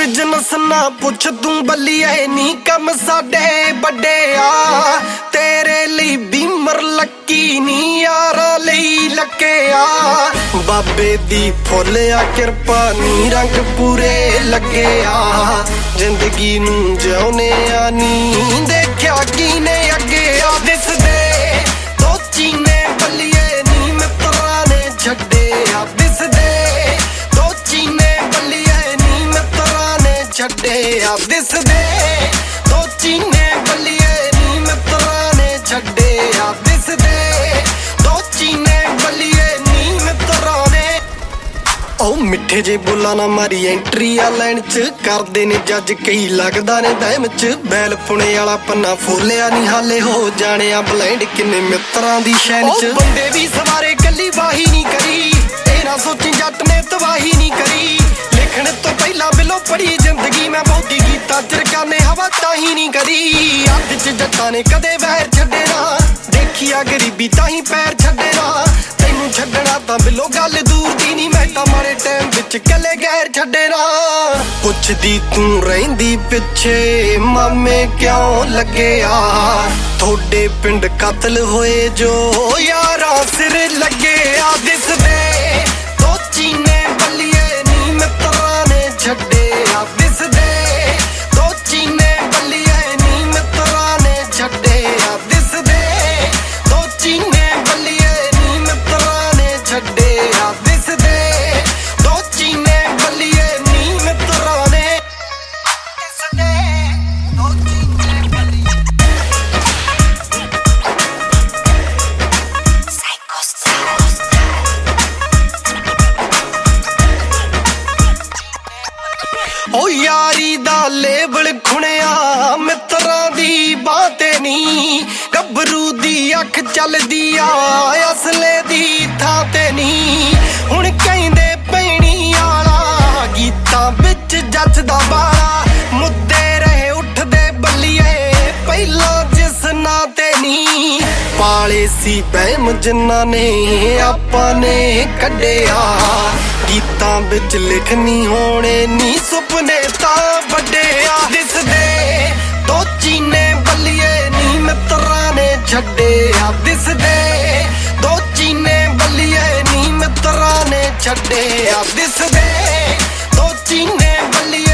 business ना पुछ तू बल्लिए नी कम साडे बड़े आ तेरे लिए बीमर लक्की नी यारा लई लके आ बाबे दी फुल आ किरपा नी रंग पूरे लगे आ जिंदगी नू जिउने आ नी देखा की ने अगे आ दिस दे दो चीने बल्लिए नी मित्रा ने छड्डे आ दिस दे दो चीने बल्लिए नी मित्रा ने छड्डे आ दिस दे दो चीने बल्लिए नी मित्रा ने छड्डे आ दिस दे दो चीने बल्लिए नी मित्रा ने ओ मिठे जे बोला ना मारी एंट्री आ लाइन च करदे ने जज कई लगदा ने बहम च बैल पुणे वाला पन्ना फोलिया नी हाले हो जाने आ ब्लाइंड किन्ने मित्रां दी शैन च बंदे भी सवारे गल्ली वाही नहीं करी ए ना सोची जट ने तबाही नहीं करी लिखण तो पहला बिलो पढ़ी जिंदगी मैं बहुती गीता चिरका ने हवा ताही नहीं करी अध च जट्टां ने कदे वैर छड्डे ना देखिया गरीबी ताही पैर छड्डे ना तैनू छड्डना तां बिलो गल दूर दी नहीं मैं तां मारे टाइम विच कले गैर छड्डे ना पुछदी तू रहिंदी पिछे मामे क्यों लगे आ थोड़े पिंड कतल होए जो यारा सिर लगे आ दिस दे दो चीने बल्लिए नी मित्रा ने छड्डे आ दिस दे दो चीने बल्लिए नी मित्रा ने छड्डे आ दिस दे दो चीने बल्लिए नी मित्रा ने छड्डे आ दिस दे दो चीने बल्लिए नी मित्रा ने दिस दे दो चीने बल्लिए ओ यारी दा लेबल खुणिया मित्रा दी बाते नी गबरू दी अख चलदी आ असले दी थां ते नी हुण कहंदे पैणी आला गीतां विच जचदा बाला मुद्दे रहे उठदे बल्लिए पहला जिस ना ते नी पाले सी बहम जिन्ना ने आपां ने कड्डिया गीतां विच लिखनी होने नी सुपने तां वड्डे आ दिस दे दो चीने बल्लिए नी मित्रा ने छड्डे आ दिस दे दो चीने बल्लिए नी मित्रा ने छड्डे आ दिस दे दो चीने बल्लिए